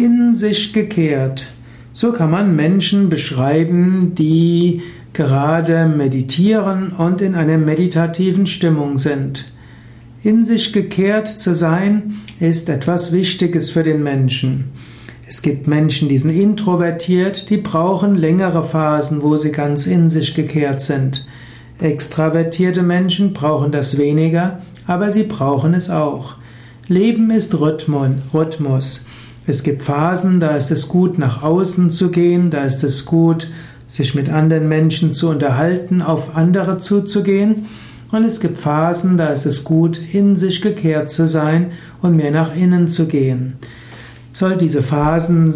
In sich gekehrt. So kann man Menschen beschreiben, die gerade meditieren und in einer meditativen Stimmung sind. In sich gekehrt zu sein, ist etwas Wichtiges für den Menschen. Es gibt Menschen, die sind introvertiert, die brauchen längere Phasen, wo sie ganz in sich gekehrt sind. Extravertierte Menschen brauchen das weniger, aber sie brauchen es auch. Leben ist Rhythmus. Es gibt Phasen, da ist es gut, nach außen zu gehen, da ist es gut, sich mit anderen Menschen zu unterhalten, auf andere zuzugehen. Und es gibt Phasen, da ist es gut, in sich gekehrt zu sein und mehr nach innen zu gehen. Diese Phasen,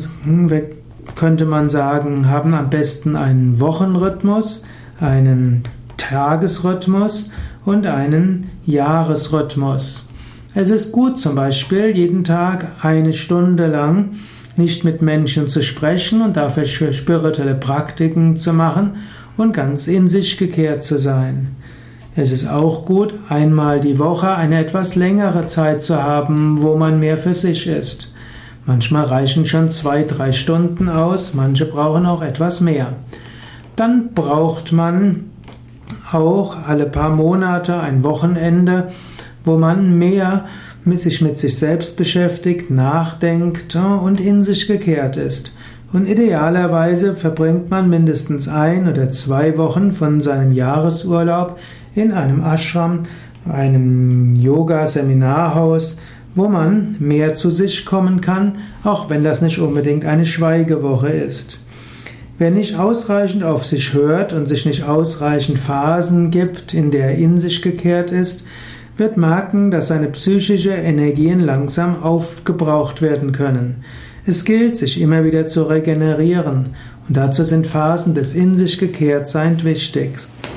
könnte man sagen, haben am besten einen Wochenrhythmus, einen Tagesrhythmus und einen Jahresrhythmus. Es ist gut, zum Beispiel jeden Tag 1 Stunde lang nicht mit Menschen zu sprechen und dafür spirituelle Praktiken zu machen und ganz in sich gekehrt zu sein. Es ist auch gut, einmal die Woche eine etwas längere Zeit zu haben, wo man mehr für sich ist. Manchmal reichen schon 2-3 Stunden aus, manche brauchen auch etwas mehr. Dann braucht man auch alle paar Monate ein Wochenende, wo man mehr sich mit sich selbst beschäftigt, nachdenkt und in sich gekehrt ist. Und idealerweise verbringt man mindestens 1 oder 2 Wochen von seinem Jahresurlaub in einem Ashram, einem Yoga-Seminarhaus, wo man mehr zu sich kommen kann, auch wenn das nicht unbedingt eine Schweigewoche ist. Wer nicht ausreichend auf sich hört und sich nicht ausreichend Phasen gibt, in der er in sich gekehrt ist, wird merken, dass seine psychische Energien langsam aufgebraucht werden können. Es gilt, sich immer wieder zu regenerieren, und dazu sind Phasen des In sich Gekehrtseins wichtig.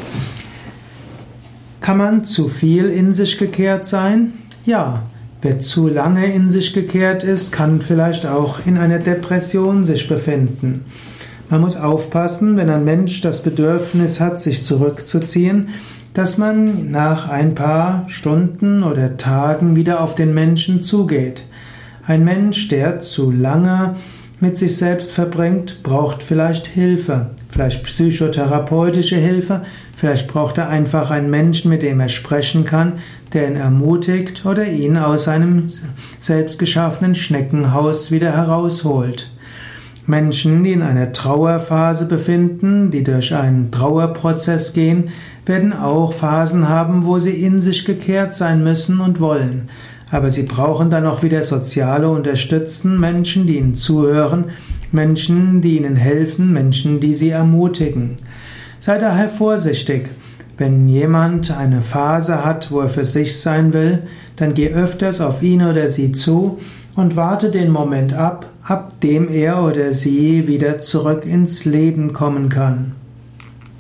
Kann man zu viel in sich gekehrt sein? Ja. Wer zu lange in sich gekehrt ist, kann vielleicht auch in einer Depression sich befinden. Man muss aufpassen, wenn ein Mensch das Bedürfnis hat, sich zurückzuziehen, dass man nach ein paar Stunden oder Tagen wieder auf den Menschen zugeht. Ein Mensch, der zu lange mit sich selbst verbringt, braucht vielleicht Hilfe, vielleicht psychotherapeutische Hilfe, vielleicht braucht er einfach einen Menschen, mit dem er sprechen kann, der ihn ermutigt oder ihn aus seinem selbstgeschaffenen Schneckenhaus wieder herausholt. Menschen, die in einer Trauerphase befinden, die durch einen Trauerprozess gehen, werden auch Phasen haben, wo sie in sich gekehrt sein müssen und wollen. Aber sie brauchen dann auch wieder soziale Unterstützung, Menschen, die ihnen zuhören, Menschen, die ihnen helfen, Menschen, die sie ermutigen. Sei daher vorsichtig. Wenn jemand eine Phase hat, wo er für sich sein will, dann geh öfters auf ihn oder sie zu und warte den Moment ab dem er oder sie wieder zurück ins Leben kommen kann.